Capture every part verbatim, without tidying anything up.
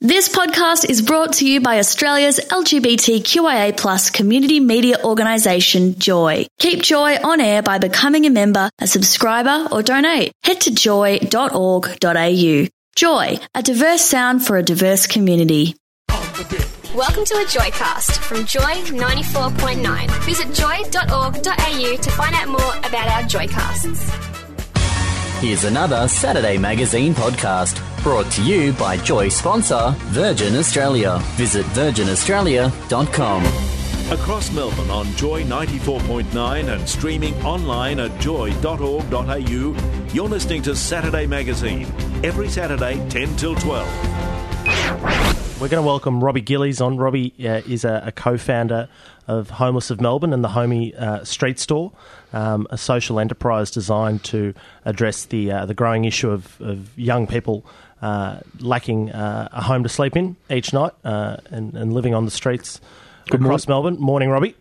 This podcast is brought to you by Australia's L G B T Q I A plus community media organisation, Joy. Keep Joy on air by becoming a member, a subscriber or donate. Head to joy dot org dot a u. Joy, a diverse sound for a diverse community. Welcome to a Joycast from Joy ninety-four point nine. Visit joy dot org dot a u to find out more about our Joycasts. Here's another Saturday Magazine podcast brought to you by Joy sponsor Virgin Australia. Visit virgin australia dot com. Across Melbourne on Joy ninety-four point nine and streaming online at joy dot org dot a u, you're listening to Saturday Magazine, every Saturday ten till twelve. We're going to welcome Robbie Gillies on. Robbie uh, is a, a co-founder of Homeless of Melbourne and the Homie uh, Street Store, um, a social enterprise designed to address the uh, the growing issue of, of young people uh, lacking uh, a home to sleep in each night uh, and, and living on the streets Good across morning. Melbourne. Morning, Robbie.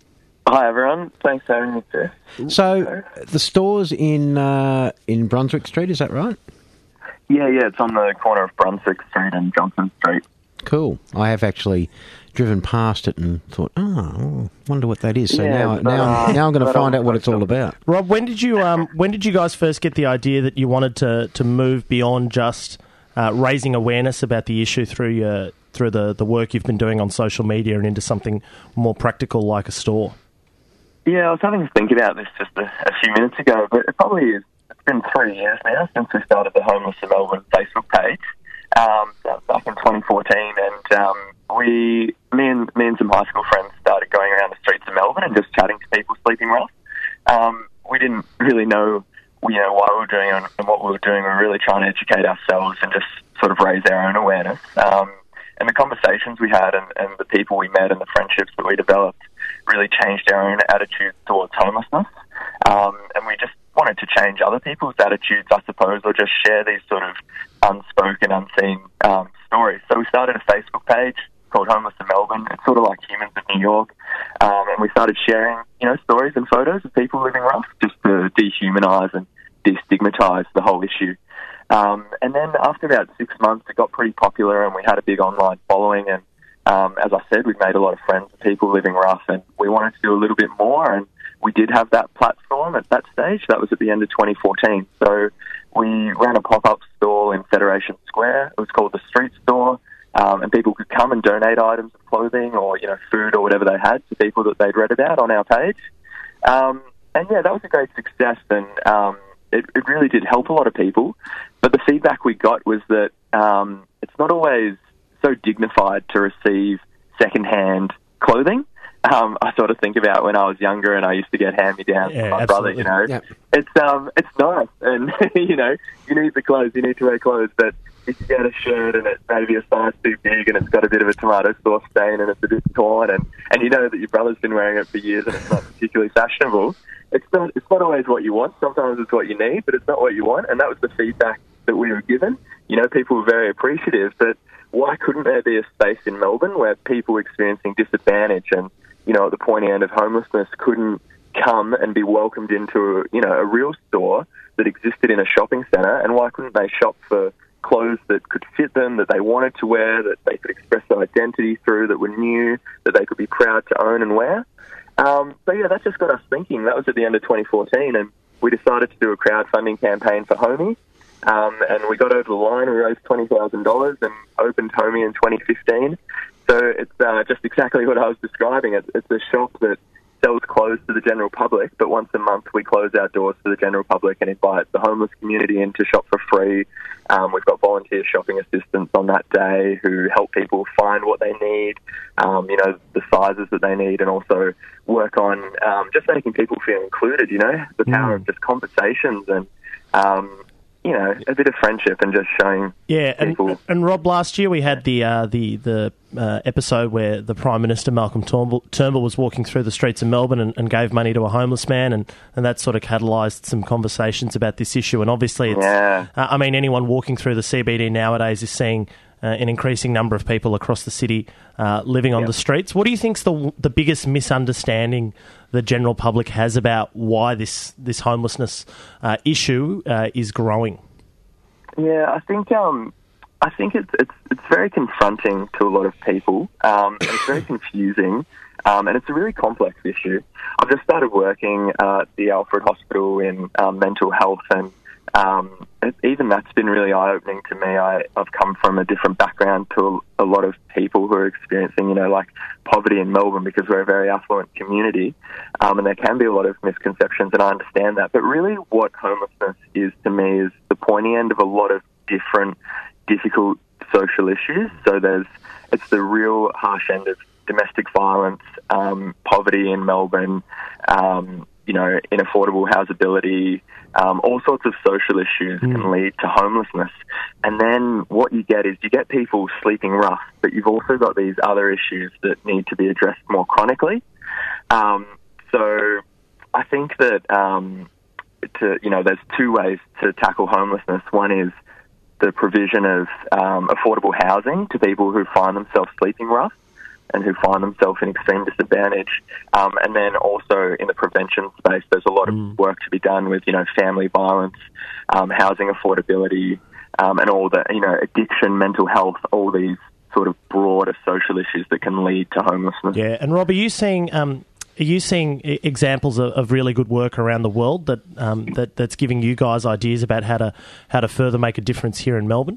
Hi, everyone. Thanks for having me, sir. So, the store's in uh, in Brunswick Street, is that right? Yeah, yeah, it's on the corner of Brunswick Street and Johnson Street. Cool. I have actually driven past it and thought, oh, wonder what that is. So yeah, now, but, now, uh, now I'm going to find out what it's all about. Rob, when did you um, when did you guys first get the idea that you wanted to, to move beyond just uh, raising awareness about the issue through your through the, the work you've been doing on social media and into something more practical like a store? Yeah, I was having to think about this just a, a few minutes ago, but it probably is. It's been three years now since we started the Homeless of Melbourne Facebook page. Um, that was back in twenty fourteen, and um, we, me and me and some high school friends started going around the streets of Melbourne and just chatting to people sleeping rough. Um, we didn't really know, you know, why we were doing it and what we were doing. We were really trying to educate ourselves and just sort of raise our own awareness. Um, and the conversations we had and, and the people we met and the friendships that we developed really changed our own attitudes towards homelessness. Um, and we just wanted to change other people's attitudes, I suppose, or just share these sort of unspoken, unseen um, stories. So we started a Facebook page called Homeless in Melbourne. It's sort of like Humans of New York. Um, and we started sharing, you know, stories and photos of people living rough just to dehumanise and destigmatise the whole issue. Um, and then after about six months, it got pretty popular and we had a big online following. And um, as I said, we'd made a lot of friends with people living rough and we wanted to do a little bit more. And we did have that platform at that stage. That was at the end of twenty fourteen. So we ran a pop-up store in Federation Square. It was called the Street Store, um, and people could come and donate items of clothing or, you know, food or whatever they had to people that they'd read about on our page. Um, and yeah, that was a great success, and um, it, it really did help a lot of people. But the feedback we got was that um, it's not always so dignified to receive second-hand clothing. Um, I sort of think about when I was younger and I used to get hand-me-downs yeah, from my absolutely. brother, you know. Yep. It's um, it's nice and, you know, you need the clothes, you need to wear clothes, but if you get a shirt and it's maybe a size too big and it's got a bit of a tomato sauce stain and it's a bit torn and, and you know that your brother's been wearing it for years and it's not particularly fashionable, it's not, it's not always what you want. Sometimes it's what you need, but it's not what you want, and that was the feedback that we were given. You know, people were very appreciative, but why couldn't there be a space in Melbourne where people experiencing disadvantage and, you know, at the pointy end of homelessness couldn't come and be welcomed into, you know, a real store that existed in a shopping centre, and why couldn't they shop for clothes that could fit them, that they wanted to wear, that they could express their identity through, that were new, that they could be proud to own and wear? Um, so, yeah, that just got us thinking. That was at the end of twenty fourteen, and we decided to do a crowdfunding campaign for Homie, um, and we got over the line. We raised twenty thousand dollars and opened Homie in twenty fifteen. So it's uh, just exactly what I was describing. It's, it's a shop that sells clothes to the general public, but once a month we close our doors to the general public and invite the homeless community in to shop for free. Um, we've got volunteer shopping assistants on that day who help people find what they need, um, you know, the sizes that they need, and also work on um, just making people feel included, you know, the power mm. of just conversations and, um, you know, a bit of friendship and just showing yeah, people. And, and Rob, last year we had the uh, the the uh, episode where the Prime Minister Malcolm Turnbull, Turnbull was walking through the streets of Melbourne and, and gave money to a homeless man, and, and that sort of catalysed some conversations about this issue. And obviously, it's, yeah. uh, I mean, anyone walking through the C B D nowadays is seeing uh, an increasing number of people across the city uh, living on yep. the streets. What do you think's the the biggest misunderstanding the general public has about why this this homelessness uh, issue uh, is growing? Yeah, I think um, I think it's it's it's very confronting to a lot of people, um, and it's very confusing, um, and it's a really complex issue. I've just started working at the Alfred Hospital in um, mental health, and um, it, even that's been really eye-opening to me. I, I've come from a different background to a, a lot of people who are experiencing, you know, like poverty in Melbourne, because we're a very affluent community, um, and there can be a lot of misconceptions, and I understand that. But really what homelessness is to me is the pointy end of a lot of different difficult social issues. So there's it's the real harsh end of domestic violence, um, poverty in Melbourne, um, you know, inaffordable housability, um, all sorts of social issues mm. can lead to homelessness. And then what you get is you get people sleeping rough, but you've also got these other issues that need to be addressed more chronically. Um, so I think that, um, to you know, there's two ways to tackle homelessness. One is the provision of um, affordable housing to people who find themselves sleeping rough and who find themselves in extreme disadvantage. Um, and then also in the prevention space, there's a lot of mm. work to be done with, you know, family violence, um, housing affordability, um, and all the, you know, addiction, mental health, all these sort of broader social issues that can lead to homelessness. Yeah, and Rob, are you seeing... Um Are you seeing examples of, of really good work around the world that um, that that's giving you guys ideas about how to how to further make a difference here in Melbourne?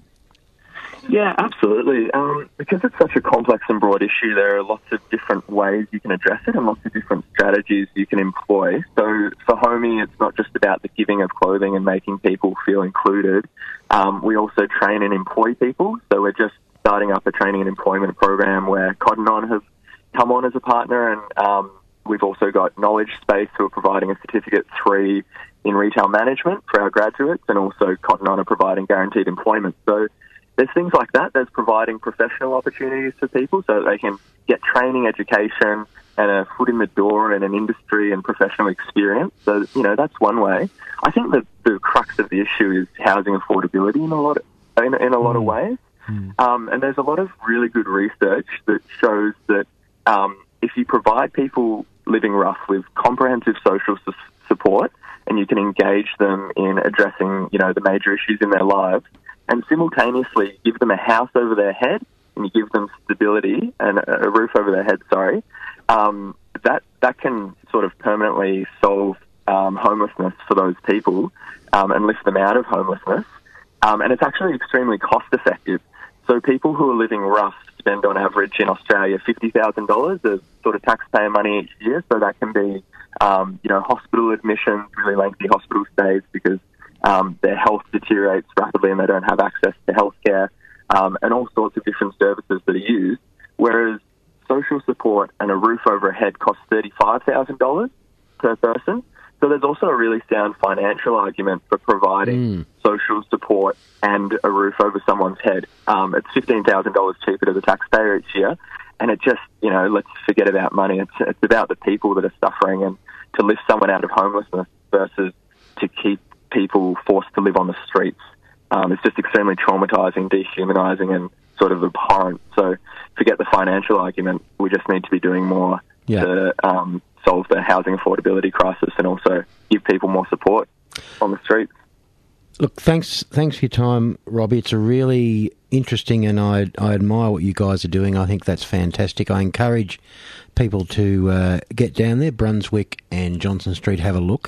Yeah, absolutely. Um, because it's such a complex and broad issue, there are lots of different ways you can address it and lots of different strategies you can employ. So for Homie, it's not just about the giving of clothing and making people feel included. Um, we also train and employ people. So we're just starting up a training and employment program where Cotton On have come on as a partner, and um, we've also got Knowledge Space, who are providing a Certificate three in retail management for our graduates, and also Cotton On are providing guaranteed employment. So there's things like that. There's providing professional opportunities for people so that they can get training, education, and a foot in the door in an industry and professional experience. So, you know, that's one way. I think that the crux of the issue is housing affordability in a lot of, in, in a lot mm. of ways. Mm. Um, and there's a lot of really good research that shows that um, if you provide people living rough with comprehensive social su- support, and you can engage them in addressing, you know, the major issues in their lives, and simultaneously give them a house over their head, and you give them stability and a roof over their head, sorry, um, that that can sort of permanently solve um, homelessness for those people um, and lift them out of homelessness. Um, and it's actually extremely cost-effective. So people who are living rough spend on average in Australia fifty thousand dollars of sort of taxpayer money each year. So that can be, um, you know, hospital admissions, really lengthy hospital stays because um, their health deteriorates rapidly and they don't have access to healthcare, um, and all sorts of different services that are used. Whereas social support and a roof over a head costs thirty-five thousand dollars per person. So there's also a really sound financial argument for providing mm. social support and a roof over someone's head. Um, it's fifteen thousand dollars cheaper to the taxpayer each year. And it just, you know, let's forget about money. It's, it's about the people that are suffering, and to lift someone out of homelessness versus to keep people forced to live on the streets. Um, it's just extremely traumatizing, dehumanizing, and sort of abhorrent. So forget the financial argument. We just need to be doing more yeah. to um, solve the housing affordability crisis and also give people more support on the streets. Look, thanks thanks for your time, Robbie. It's a really interesting, and I, I admire what you guys are doing. I think that's fantastic. I encourage people to uh, get down there, Brunswick and Johnson Street, have a look.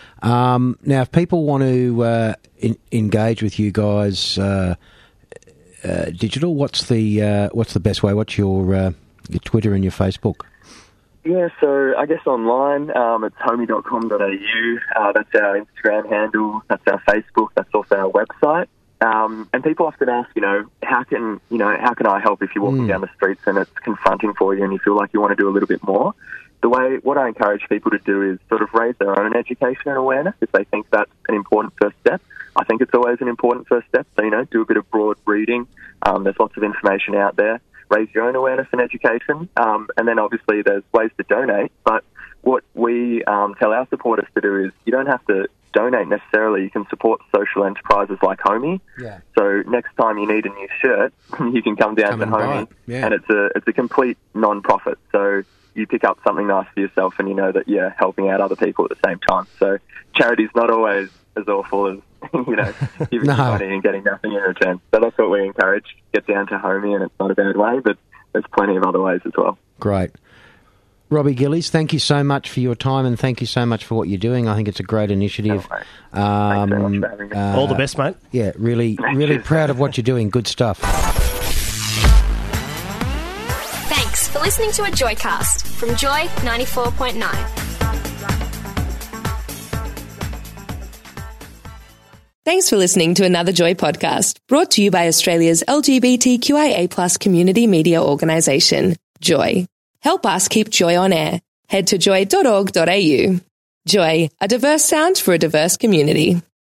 Um, now, if people want to uh, in, engage with you guys uh, uh, digital, what's the uh, what's the best way? What's your uh, your Twitter and your Facebook? Yeah, so I guess online, um, it's homie dot com dot a u. Uh, that's our Instagram handle. That's our Facebook. That's also our website. Um, and people often ask, you know, how can you know how can I help if you're walking mm. down the streets and it's confronting for you and you feel like you want to do a little bit more? The way what I encourage people to do is sort of raise their own education and awareness if they think that's an important first step. I think it's always an important first step. So, you know, do a bit of broad reading. Um, there's lots of information out there. Raise your own awareness and education. Um, and then obviously there's ways to donate. But what we um, tell our supporters to do is you don't have to donate necessarily. You can support social enterprises like Homie. Yeah. So next time you need a new shirt, you can come down come to Homie. Yeah. And it's a it's a complete non-profit. So you pick up something nice for yourself and you know that you're helping out other people at the same time. So charity's not always as awful as you know, giving No. you money and getting nothing in return. So that's what we encourage. Get down to Homey, and it's not a bad way, but there's plenty of other ways as well. Great. Robbie Gillies, thank you so much for your time and thank you so much for what you're doing. I think it's a great initiative. No, Thanks very much for having me. uh, All the best, mate. Yeah, really, really proud of what you're doing. Good stuff. Thanks for listening to a Joycast from Joy ninety-four point nine. Thanks for listening to another Joy podcast, brought to you by Australia's L G B T Q I A plus community media organisation, Joy. Help us keep Joy on air. Head to joy dot org dot a u. Joy, a diverse sound for a diverse community.